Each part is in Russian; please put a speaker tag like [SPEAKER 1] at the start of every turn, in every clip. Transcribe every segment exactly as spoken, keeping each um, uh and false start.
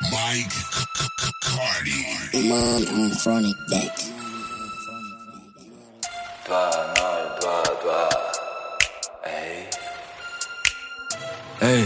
[SPEAKER 1] Mike Cardi.
[SPEAKER 2] Man on Chronic Deck.
[SPEAKER 3] Два, ноль, два, два. Эй.
[SPEAKER 4] Эй,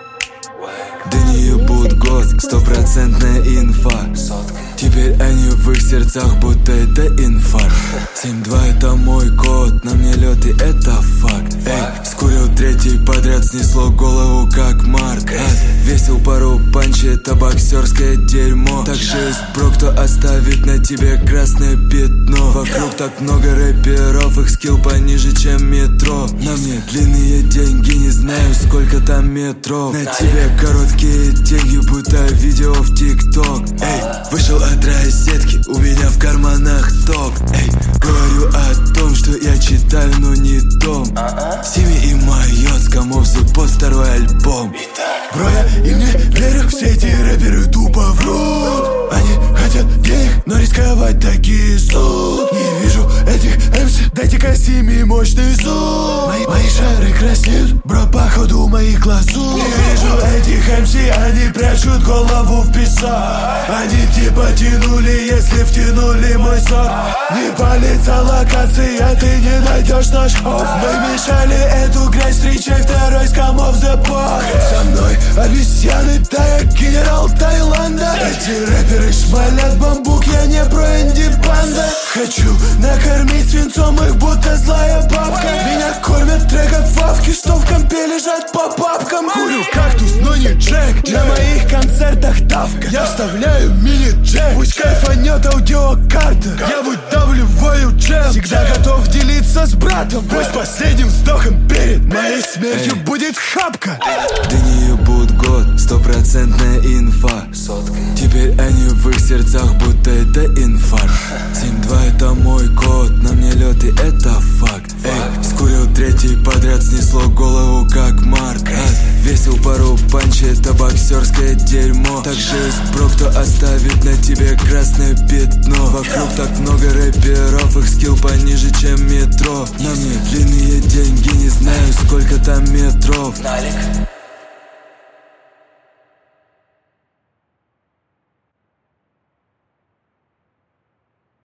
[SPEAKER 4] да не ебут год, стопроцентная инфа. Теперь они в их сердцах, будто это инфаркт. семь два это мой код, на мне лед и это факт. Эй, скурил третий подряд, снесло голову как Марк. Весил пару панчи, это боксерское дерьмо. Так же есть бро, кто оставит на тебе красное пятно. Вокруг так много рэперов, их скилл пониже, чем метро. На мне длинные деньги, не знаю сколько там метров. На тебе короткие деньги, будто видео в ТикТок. Эй, вышел от розетки, у меня в карманах ток. Эй, говорю о том, что я читаю, но не том. Сими и Майот, Скамов, Зипот, второй альбом.
[SPEAKER 5] Бро, я им не верю, все эти рэперы тупо врут. Они хотят денег, но рисковать такие суд. Не вижу этих эмси, дайте-ка Сими мощный зуб. Мои, мои шары краснеют, бро, походу моих глазу. Не вижу этих эмси, они прячут голову в песок. Они типа тянули, если втянули мой сок. Не палится локация, ты не найдешь наш офф. Мы мешали эту грязь, встречай второй Скамов the Box. Со мной обезьяны, да я генерал Таиланда. Эти рэперы шмалят бамбук, я не про инди-банда. Хочу накормить свинцом их, будто злая бабка. Меня кормят треком фавки, что в компе лежат по папкам. Курю кактус, но не Джек, на моих концертах давка. Я вставляю мини-джек, пусть кайфанет аудиокарта. Я выдавливаю джем, всегда готов делиться с братом. Пусть последним вздохом перед моей смертью будет хапка.
[SPEAKER 4] Да не ебут год, стопроцентная инфа. Теперь они в их сердцах, будто это инфаркт. семь два это мой код, на мне лед и это факт. Эй, скурил третий подряд, снесло голову как Марк. Весил пару панчи, это боксерское дерьмо. Так же есть бро, кто оставит на тебе красное пятно. Вокруг так много рэперов, их скилл пониже, чем метро. На мне длинные деньги, не знаю сколько там метров.
[SPEAKER 3] Налик.